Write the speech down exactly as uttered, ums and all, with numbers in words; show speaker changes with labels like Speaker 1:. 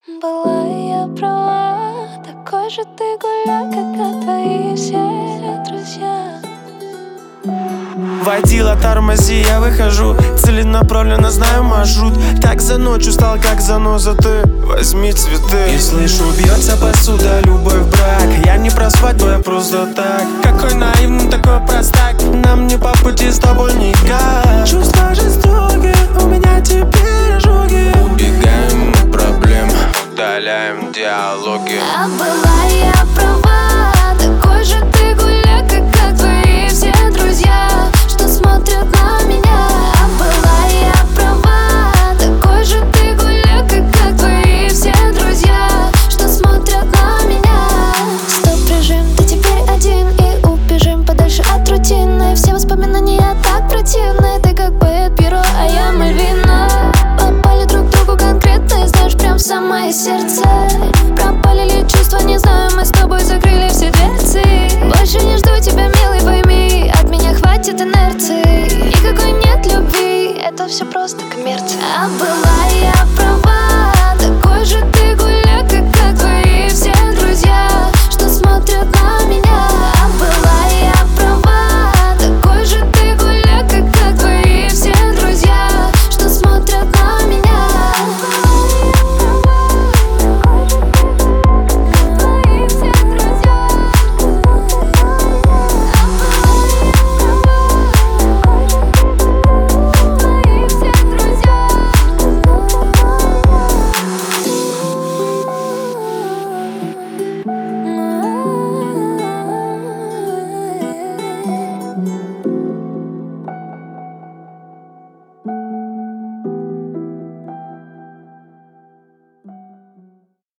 Speaker 1: Была я права, такой же ты гуляй, как твои все друзья.
Speaker 2: Водила, тормози, я выхожу, целенаправленно знаю маршрут. Так за ночь устал, как заноза, ты возьми цветы. И слышу, бьется посуда, любовь, брак. Я не про свадьбу, я просто так. Какой наивный, такой простак. Нам не по пути с тобой никак. Чувства жестокие, у меня теперь ожоги. Убегаем от проблем, удаляем диалоги.
Speaker 1: А была я права, такой же ты гуляй, как, как твои все друзья, что смотрят на меня. А была я права, такой же ты гуляй, как, как твои все друзья, что смотрят на меня. Стоп-режим, ты теперь один, и убежим подальше от рутины. Все воспоминания так противны, ты как Бэт Пиро, а я Мальвина. Попали друг к другу конкретно, и знаешь, прям в самое сердце. Пропали ли чувства, не знаю, мы с тобой закрыли все дверцы. Больше не жду тебя, милый, пойми, от меня хватит инерции. Никакой нет любви, это все просто коммерция. А была я права,